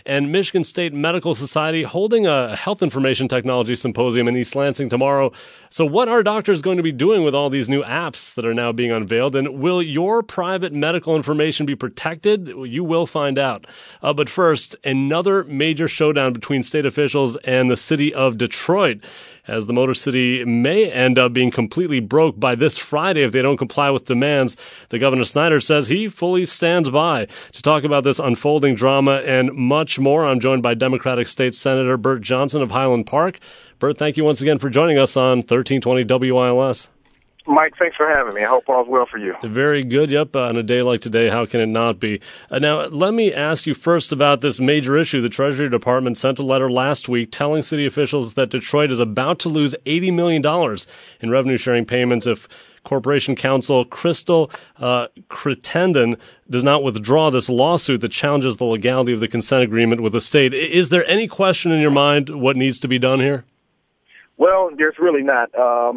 and Michigan State Medical Society holding a health information technology symposium in East Lansing tomorrow. So what are doctors going to be doing with all these new apps that are now being unveiled? And will your private medical information be protected? You will find out. But first, another major showdown between state officials and the city of Detroit, as the Motor City may end up being completely broke by this Friday if they don't comply with demands. The Governor Snyder says he fully stands by. To talk about this unfolding drama and much more, I'm joined by Democratic State Senator Burt Johnson of Highland Park. Burt, thank you once again for joining us on 1320 WILS. Mike, thanks for having me. I hope all's well for you. Very good. Yep. On a day like today, how can it not be? Now, let me ask you first about this major issue. The Treasury Department sent a letter last week telling city officials that Detroit is about to lose $80 million in revenue-sharing payments if Corporation Counsel Crystal Crittenden does not withdraw this lawsuit that challenges the legality of the consent agreement with the state. Is there any question in your mind what needs to be done here? Well, there's really not.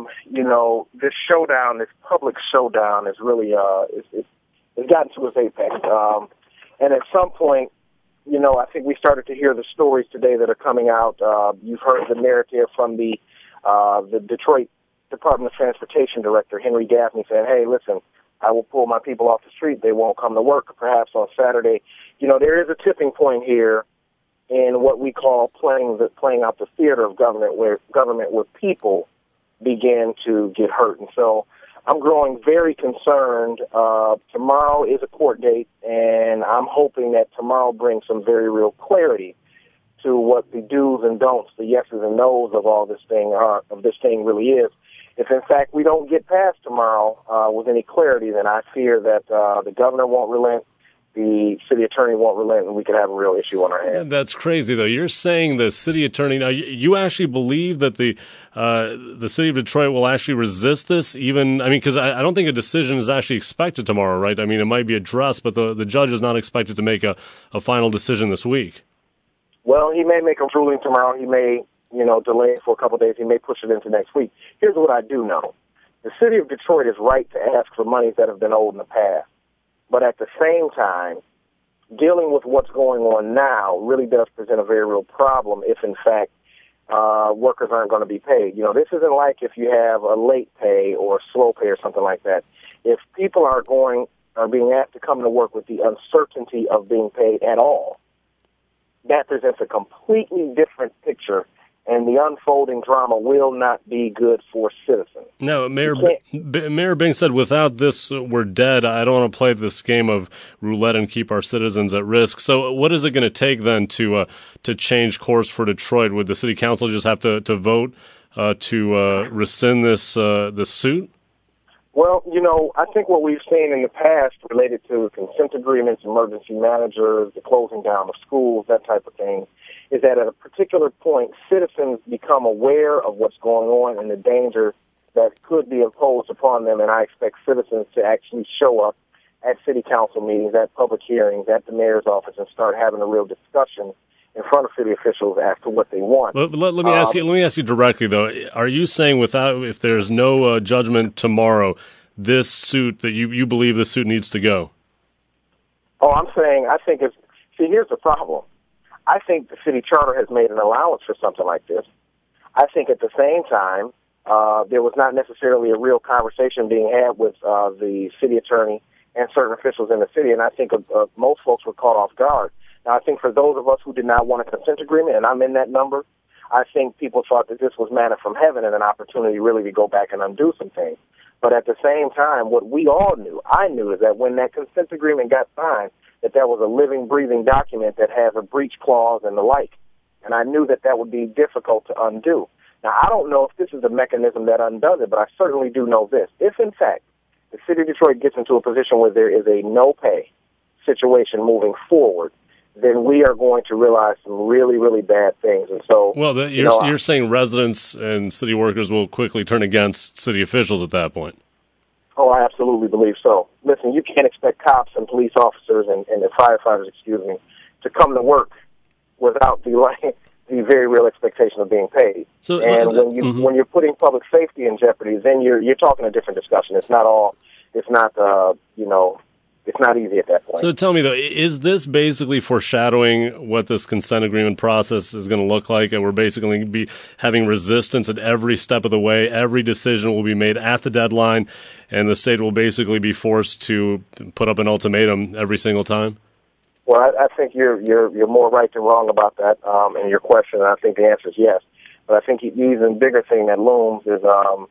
This showdown, this public showdown, is really it's gotten to its apex. And at some point, I think we started to hear the stories today that are coming out. You've heard the narrative from the Detroit Department of Transportation Director, Henry Gaffney, saying, "Hey, listen, I will pull my people off the street. They won't come to work, perhaps on Saturday." There is a tipping point here in what we call playing out the theater of government, where people begin to get hurt. And so I'm growing very concerned. Tomorrow is a court date, and I'm hoping that tomorrow brings some very real clarity to what the do's and don'ts, the yeses and nos of all this thing really is. If, in fact, we don't get past tomorrow with any clarity, then I fear that the governor won't relent, the city attorney won't relent, and we could have a real issue on our hands. That's crazy, though. You're saying the city attorney, now you actually believe that the city of Detroit will actually resist this, because I don't think a decision is actually expected tomorrow, right? I mean, it might be addressed, but the judge is not expected to make a final decision this week. Well, he may make a ruling tomorrow. He may, delay it for a couple of days. He may push it into next week. Here's what I do know. The city of Detroit is right to ask for monies that have been owed in the past. But at the same time, dealing with what's going on now really does present a very real problem if, in fact, workers aren't going to be paid. This isn't like if you have a late pay or slow pay or something like that. If people are being asked to come to work with the uncertainty of being paid at all, that presents a completely different picture, and the unfolding drama will not be good for citizens. No, Mayor Bing said, without this, we're dead. I don't want to play this game of roulette and keep our citizens at risk. So what is it going to take then to change course for Detroit? Would the city council just have to vote to rescind this suit? Well, I think what we've seen in the past related to consent agreements, emergency managers, the closing down of schools, that type of thing, is that at a particular point, citizens become aware of what's going on and the danger that could be imposed upon them, and I expect citizens to actually show up at city council meetings, at public hearings, at the mayor's office, and start having a real discussion in front of city officials as to what they want. Let me ask you directly, though. Are you saying if there's no judgment tomorrow, this suit, that you believe this suit needs to go? Oh, I'm saying here's the problem. I think the city charter has made an allowance for something like this. I think at the same time, there was not necessarily a real conversation being had with the city attorney and certain officials in the city, and I think most folks were caught off guard. Now, I think for those of us who did not want a consent agreement, and I'm in that number, I think people thought that this was manna from heaven and an opportunity really to go back and undo some things. But at the same time, what we all knew, I knew, is that when that consent agreement got signed, that there was a living, breathing document that has a breach clause and the like. And I knew that would be difficult to undo. Now, I don't know if this is the mechanism that undoes it, but I certainly do know this. If, in fact, the city of Detroit gets into a position where there is a no-pay situation moving forward, then we are going to realize some really, really bad things. And so, you're saying residents and city workers will quickly turn against city officials at that point? Oh, I absolutely believe so. Listen, you can't expect cops and police officers and the firefighters, to come to work without the very real expectation of being paid. So, when you're putting public safety in jeopardy, then you're talking a different discussion. It's not it's not easy at that point. So tell me, though, is this basically foreshadowing what this consent agreement process is going to look like? And we're basically going to be having resistance at every step of the way. Every decision will be made at the deadline, and the state will basically be forced to put up an ultimatum every single time? Well, I think you're more right than wrong about that in your question, and I think the answer is yes. But I think the even bigger thing that looms is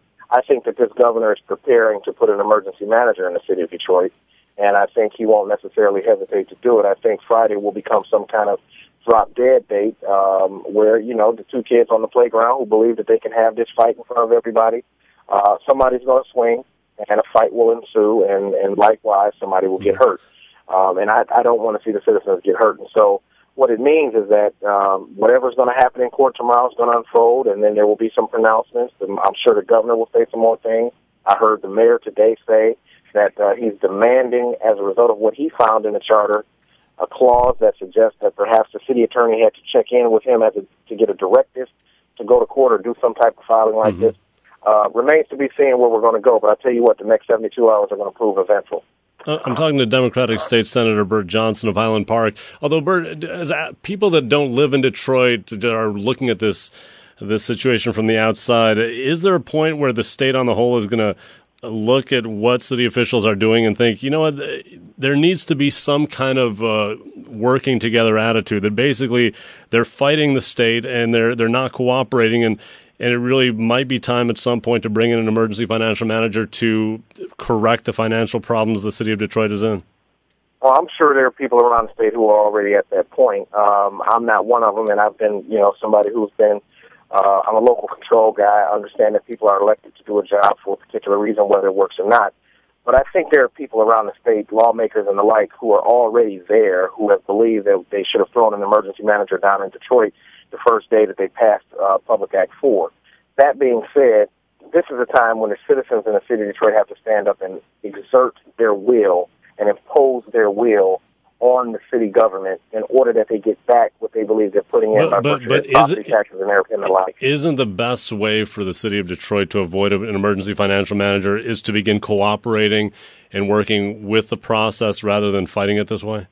I think that this governor is preparing to put an emergency manager in the city of Detroit, and I think he won't necessarily hesitate to do it. I think Friday will become some kind of drop-dead date where, the two kids on the playground who believe that they can have this fight in front of everybody, somebody's going to swing, and a fight will ensue, and likewise, somebody will get hurt. And I don't want to see the citizens get hurt. And so what it means is that whatever's going to happen in court tomorrow is going to unfold, and then there will be some pronouncements. I'm sure the governor will say some more things. I heard the mayor today say that he's demanding, as a result of what he found in the charter, a clause that suggests that perhaps the city attorney had to check in with him to get a directive to go to court or do some type of filing like this. Remains to be seen where we're going to go, but I'll tell you what, the next 72 hours are going to prove eventful. I'm talking to Democratic State Senator Bert Johnson of Highland Park. Although, Bert, as people that don't live in Detroit are looking at this situation from the outside, is there a point where the state on the whole is going to look at what city officials are doing and think, you know what, there needs to be some kind of working together attitude, that basically they're fighting the state and they're not cooperating, and it really might be time at some point to bring in an emergency financial manager to correct the financial problems the city of Detroit is in? Well, I'm sure there are people around the state who are already at that point. I'm not one of them, and I've been, somebody who's been, I'm a local control guy. I understand that people are elected to do a job for a particular reason, whether it works or not. But I think there are people around the state, lawmakers and the like, who are already there, who have believed that they should have thrown an emergency manager down in Detroit the first day that they passed Public Act 4. That being said, this is a time when the citizens in the city of Detroit have to stand up and exert their will and impose their will on the city government in order that they get back what they believe they're putting in by virtue of property taxes and the like. Isn't the best way for the city of Detroit to avoid an emergency financial manager is to begin cooperating and working with the process rather than fighting it this way?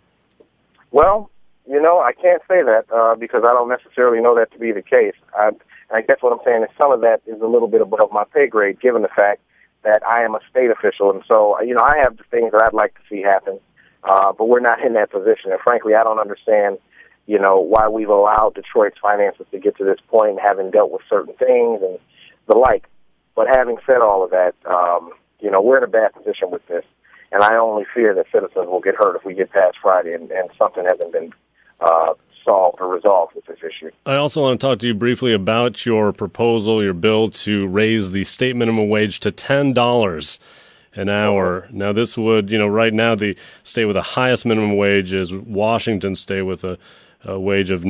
Well, I can't say that because I don't necessarily know that to be the case. I guess what I'm saying is some of that is a little bit above my pay grade, given the fact that I am a state official. And so, I have the things that I'd like to see happen, but we're not in that position. And frankly, I don't understand, why we've allowed Detroit's finances to get to this point, having dealt with certain things and the like. But having said all of that, we're in a bad position with this. And I only fear that citizens will get hurt if we get past Friday and something hasn't been solved or resolved with this issue. I also want to talk to you briefly about your proposal, your bill to raise the state minimum wage to $10 an hour. Now, this would, right now the state with the highest minimum wage is Washington State with a wage of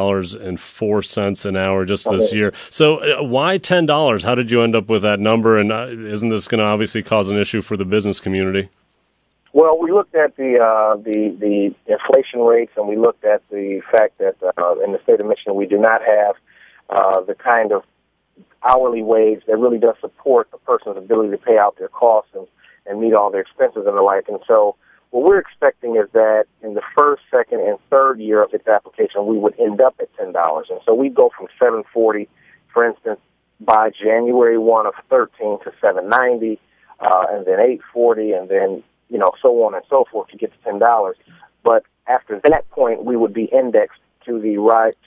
$9.04 an hour just this year. So why $10? How did you end up with that number? And isn't this going to obviously cause an issue for the business community? Well, we looked at the inflation rates, and we looked at the fact that in the state of Michigan we do not have the kind of hourly wage that really does support a person's ability to pay out their costs and meet all their expenses and the like. And so what we're expecting is that in the first, second, and third year of its application, we would end up at $10. And so we go from $7.40, for instance, by January 1 of 13 to $7.90, and then $8.40, and then so on and so forth to get to $10. But after that point, we would be indexed to the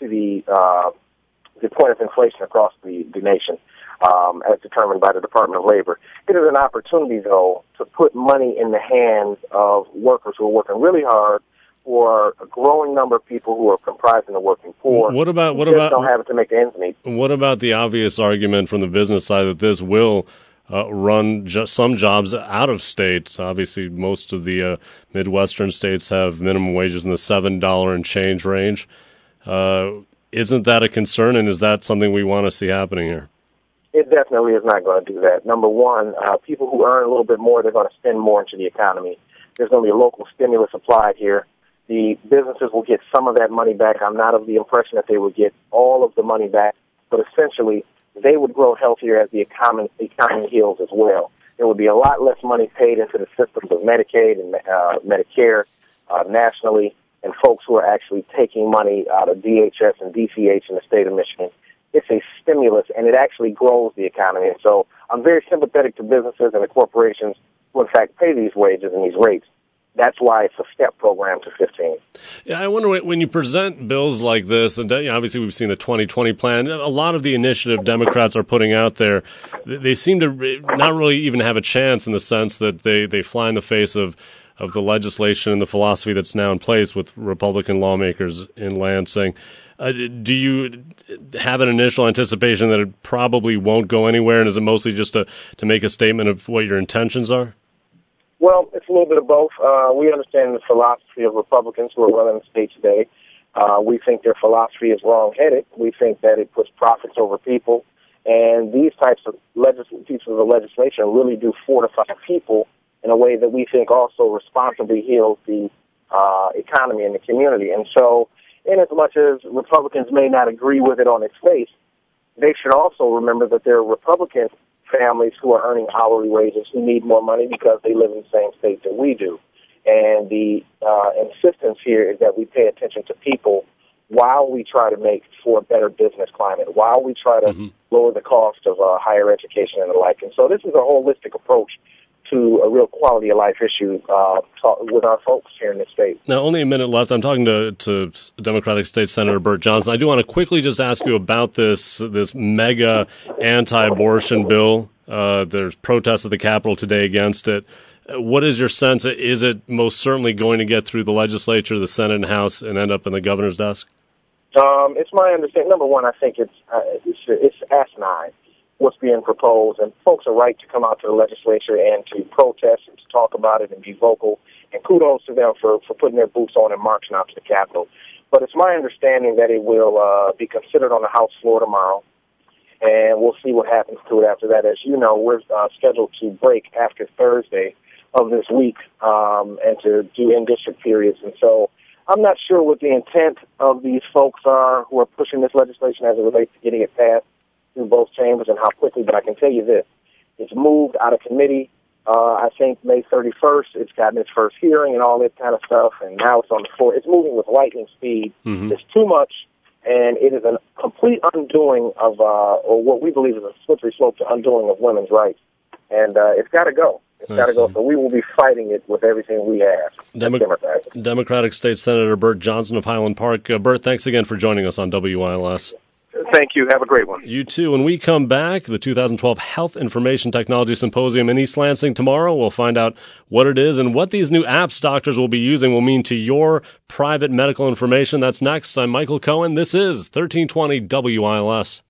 point of inflation across the nation, as determined by the Department of Labor. It is an opportunity, though, to put money in the hands of workers who are working really hard, for a growing number of people who are comprising the working poor. What about don't have it to make ends meet? What about the obvious argument from the business side that this will run some jobs out of state? Obviously, most of the Midwestern states have minimum wages in the $7 and change range. Isn't that a concern, and is that something we want to see happening here? It definitely is not going to do that. Number one, people who earn a little bit more, they're going to spend more into the economy. There's going to be a local stimulus applied here. The businesses will get some of that money back. I'm not of the impression that they would get all of the money back, but essentially they would grow healthier as the economy heals as well. there would be a lot less money paid into the systems of Medicaid and Medicare nationally, and folks who are actually taking money out of DHS and DCH in the state of Michigan. It's a stimulus, and it actually grows the economy. And so I'm very sympathetic to businesses and the corporations who, in fact, pay these wages and these rates. That's why it's a step program to 15. Yeah, I wonder when you present bills like this, and obviously we've seen the 2020 plan, a lot of the initiative Democrats are putting out there, they seem to not really even have a chance in the sense that they fly in the face of the legislation and the philosophy that's now in place with Republican lawmakers in Lansing. Do you have an initial anticipation that it probably won't go anywhere, and is it mostly just to make a statement of what your intentions are? Well, it's a little bit of both. We understand the philosophy of Republicans who are running the state today. We think their philosophy is wrong-headed. We think that it puts profits over people. And these types of pieces of legislation really do fortify people in a way that we think also responsibly heals the economy and the community. And so, in as much as Republicans may not agree with it on its face, they should also remember that there are Republican families who are earning hourly wages who need more money because they live in the same state that we do. And the insistence here is that we pay attention to people while we try to make for a better business climate, while we try to lower the cost of higher education and the like. And so this is a holistic approach to a real quality of life issue with our folks here in the state. Now, only a minute left. I'm talking to Democratic State Senator Bert Johnson. I do want to quickly just ask you about this mega anti-abortion bill. There's protests at the Capitol today against it. What is your sense? Is it most certainly going to get through the legislature, the Senate and House, and end up in the governor's desk? It's my understanding. Number one, I think it's asinine what's being proposed, and folks are right to come out to the legislature and to protest and to talk about it and be vocal, and kudos to them for putting their boots on and marching out to the Capitol. But it's my understanding that it will be considered on the House floor tomorrow, and we'll see what happens to it after that. As you know, we're scheduled to break after Thursday of this week and to do in-district periods, and so I'm not sure what the intent of these folks are who are pushing this legislation as it relates to getting it passed through both chambers and how quickly, but I can tell you this. It's moved out of committee, I think May 31st. It's gotten its first hearing and all that kind of stuff, and now it's on the floor. It's moving with lightning speed. It's too much, and it is a complete undoing of, or what we believe is a slippery slope to undoing of women's rights. And it's got to go. It's got to go. So we will be fighting it with everything we have. Democratic State Senator Bert Johnson of Highland Park. Bert, thanks again for joining us on WILS. Thank you. Have a great one. You too. When we come back, the 2012 Health Information Technology Symposium in East Lansing tomorrow. We'll find out what it is and what these new apps doctors will be using will mean to your private medical information. That's next. I'm Michael Cohen. This is 1320 WILS.